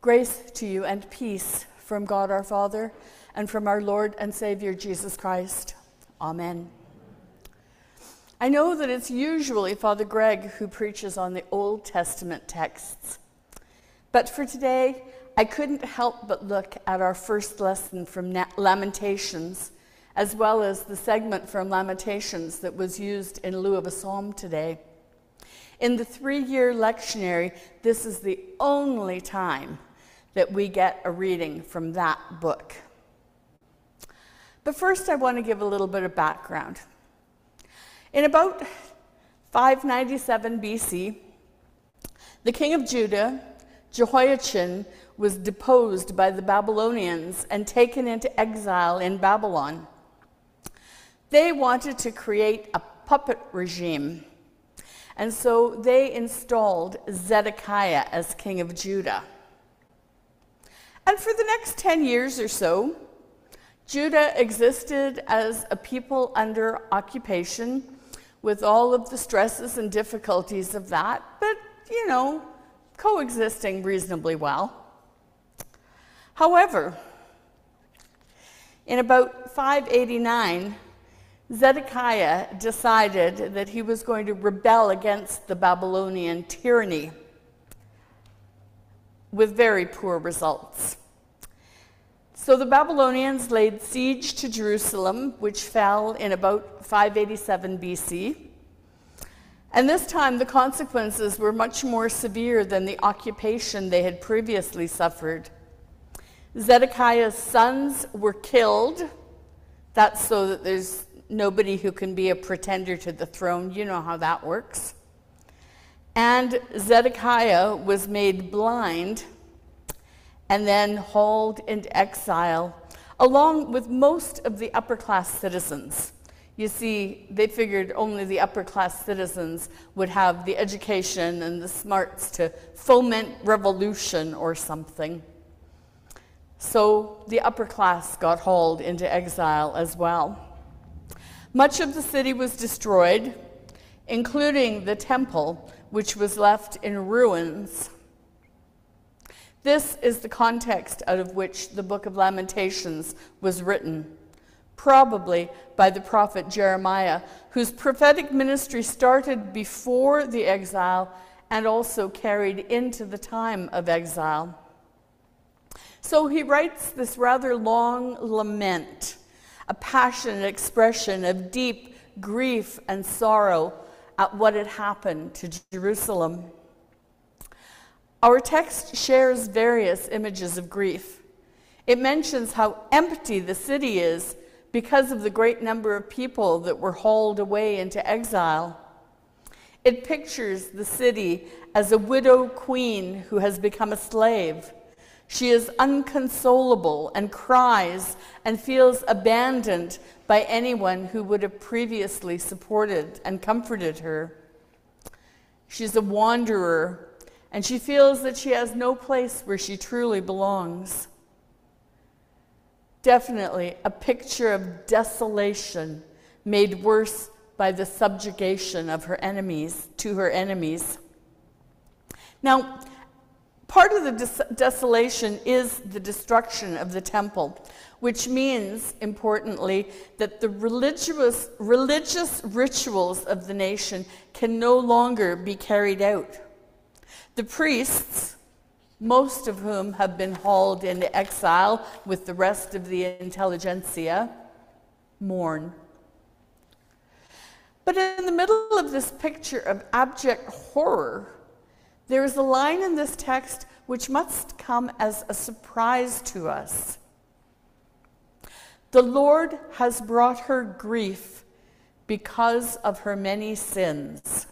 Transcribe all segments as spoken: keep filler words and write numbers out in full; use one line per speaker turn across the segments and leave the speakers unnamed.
Grace to you and peace from God our Father and from our Lord and Savior Jesus Christ. Amen. I know that it's usually Father Greg who preaches on the Old Testament texts, but for today, I couldn't help but look at our first lesson from Lamentations, as well as the segment from Lamentations that was used in lieu of a psalm today. In the three-year lectionary, this is the only time that we get a reading from that book. But first, I want to give a little bit of background. In about five ninety-seven B C, the king of Judah, Jehoiachin, was deposed by the Babylonians and taken into exile in Babylon. They wanted to create a puppet regime, and so they installed Zedekiah as king of Judah. And for the next ten years or so, Judah existed as a people under occupation with all of the stresses and difficulties of that, but, you know, coexisting reasonably well. However, in about five eighty-nine, Zedekiah decided that he was going to rebel against the Babylonian tyranny with very poor results. So the Babylonians laid siege to Jerusalem, which fell in about five eighty-seven B C. And this time the consequences were much more severe than the occupation they had previously suffered. Zedekiah's sons were killed. That's so that there's nobody who can be a pretender to the throne. You know how that works. And Zedekiah was made blind and then hauled into exile, along with most of the upper-class citizens. You see, they figured only the upper-class citizens would have the education and the smarts to foment revolution or something. So the upper class got hauled into exile as well. Much of the city was destroyed, including the temple, which was left in ruins. This is the context out of which the book of Lamentations was written, probably by the prophet Jeremiah, whose prophetic ministry started before the exile and also carried into the time of exile. So he writes this rather long lament, a passionate expression of deep grief and sorrow at what had happened to Jerusalem. Our text shares various images of grief. It mentions how empty the city is because of the great number of people that were hauled away into exile. It pictures the city as a widow queen who has become a slave. She is unconsolable and cries and feels abandoned by anyone who would have previously supported and comforted her. She's a wanderer, and she feels that she has no place where she truly belongs. Definitely a picture of desolation made worse by the subjugation of her enemies, to her enemies. Now, part of the des- desolation is the destruction of the temple, which means, importantly, that the religious, religious rituals of the nation can no longer be carried out. The priests, most of whom have been hauled into exile with the rest of the intelligentsia, mourn. But in the middle of this picture of abject horror, there is a line in this text which must come as a surprise to us. The Lord has brought her grief because of her many sins.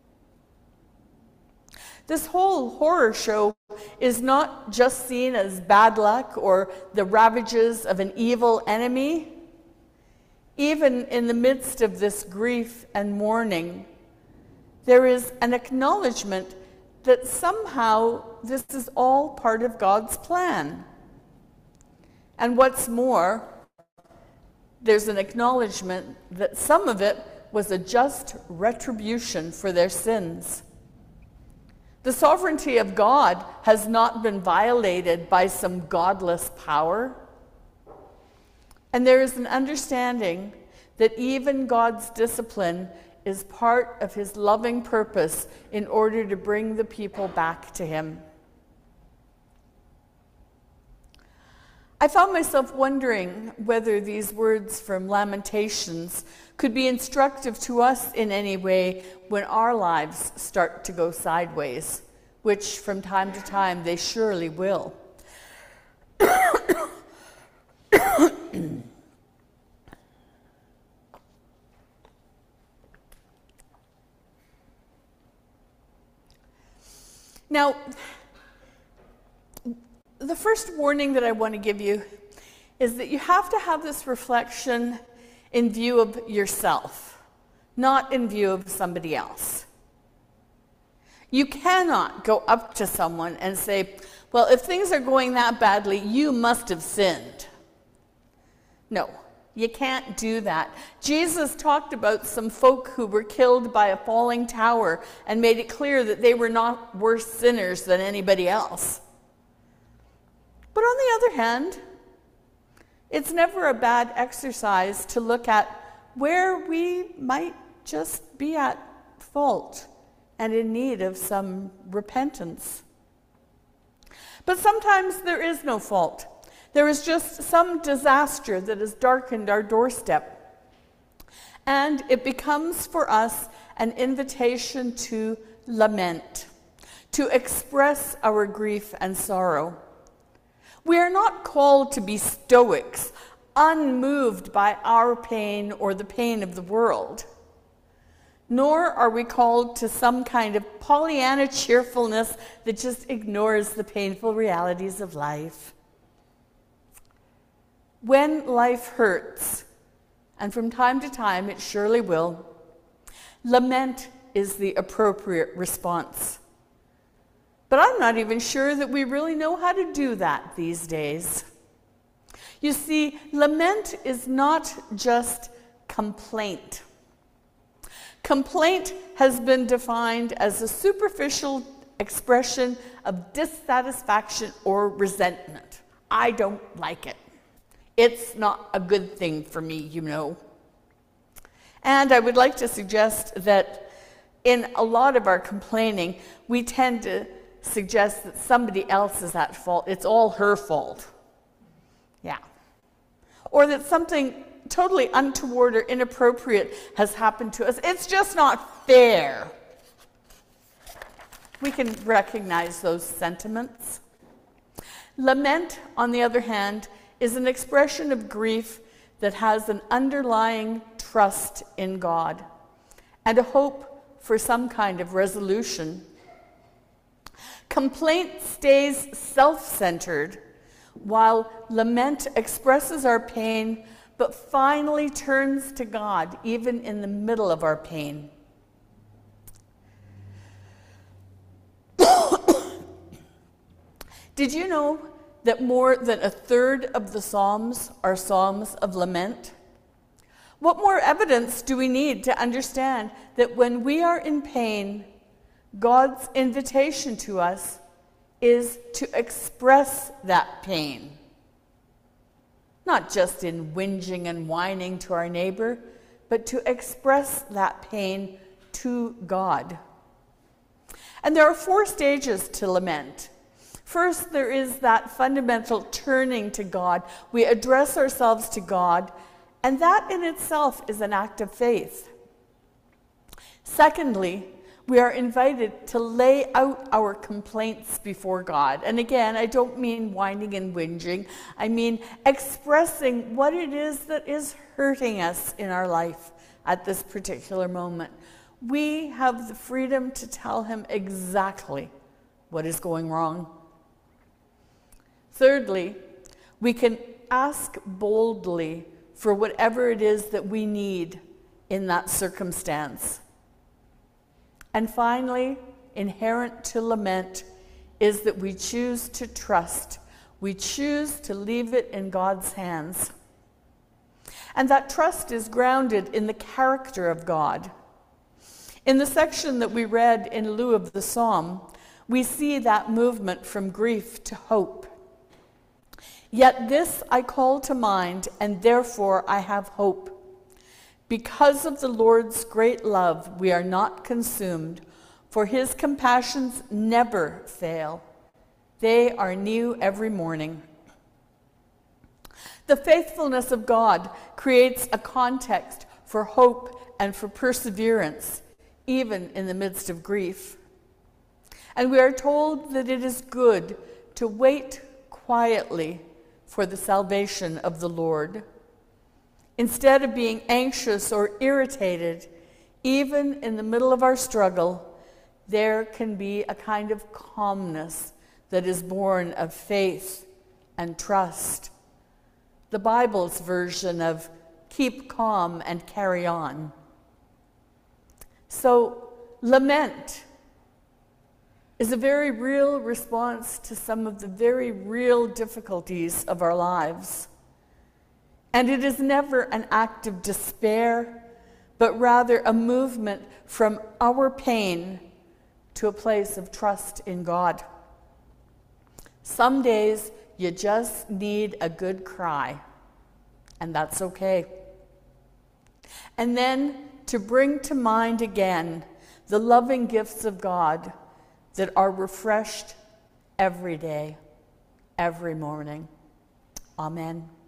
This whole horror show is not just seen as bad luck or the ravages of an evil enemy. Even in the midst of this grief and mourning, there is an acknowledgement that somehow this is all part of God's plan. And what's more, there's an acknowledgement that some of it was a just retribution for their sins. The sovereignty of God has not been violated by some godless power. And there is an understanding that even God's discipline is part of his loving purpose in order to bring the people back to him. I found myself wondering whether these words from Lamentations could be instructive to us in any way when our lives start to go sideways, which from time to time they surely will. Now, the first warning that I want to give you is that you have to have this reflection in view of yourself, not in view of somebody else. You cannot go up to someone and say, well, if things are going that badly, you must have sinned. No, you can't do that. Jesus talked about some folk who were killed by a falling tower and made it clear that they were not worse sinners than anybody else. But on the other hand, it's never a bad exercise to look at where we might just be at fault and in need of some repentance. But sometimes there is no fault. There is just some disaster that has darkened our doorstep. And it becomes for us an invitation to lament, to express our grief and sorrow. We are not called to be stoics, unmoved by our pain or the pain of the world. Nor are we called to some kind of Pollyanna cheerfulness that just ignores the painful realities of life. When life hurts, and from time to time it surely will, lament is the appropriate response. But I'm not even sure that we really know how to do that these days. You see, lament is not just complaint. Complaint has been defined as a superficial expression of dissatisfaction or resentment. I don't like it. It's not a good thing for me, you know. And I would like to suggest that in a lot of our complaining, we tend to suggest that somebody else is at fault. It's all her fault. Yeah. Or that something totally untoward or inappropriate has happened to us. It's just not fair. We can recognize those sentiments. Lament, on the other hand, is an expression of grief that has an underlying trust in God and a hope for some kind of resolution. Complaint stays self-centered, while lament expresses our pain, but finally turns to God, even in the middle of our pain. Did you know that more than a third of the Psalms are Psalms of lament? What more evidence do we need to understand that when we are in pain, God's invitation to us is to express that pain? Not just in whinging and whining to our neighbor, but to express that pain to God. And there are four stages to lament. First, there is that fundamental turning to God. We address ourselves to God, and that in itself is an act of faith. Secondly, we are invited to lay out our complaints before God. And again, I don't mean whining and whinging. I mean expressing what it is that is hurting us in our life at this particular moment. We have the freedom to tell him exactly what is going wrong. Thirdly, we can ask boldly for whatever it is that we need in that circumstance. And finally, inherent to lament is that we choose to trust. We choose to leave it in God's hands. And that trust is grounded in the character of God. In the section that we read in lieu of the psalm, we see that movement from grief to hope. Yet this I call to mind, and therefore I have hope. Because of the Lord's great love, we are not consumed, for his compassions never fail. They are new every morning. The faithfulness of God creates a context for hope and for perseverance, even in the midst of grief. And we are told that it is good to wait quietly for the salvation of the Lord. Instead of being anxious or irritated, even in the middle of our struggle, there can be a kind of calmness that is born of faith and trust. The Bible's version of keep calm and carry on. So, lament is a very real response to some of the very real difficulties of our lives. And it is never an act of despair, but rather a movement from our pain to a place of trust in God. Some days you just need a good cry, and that's okay. And then to bring to mind again the loving gifts of God that are refreshed every day, every morning. Amen.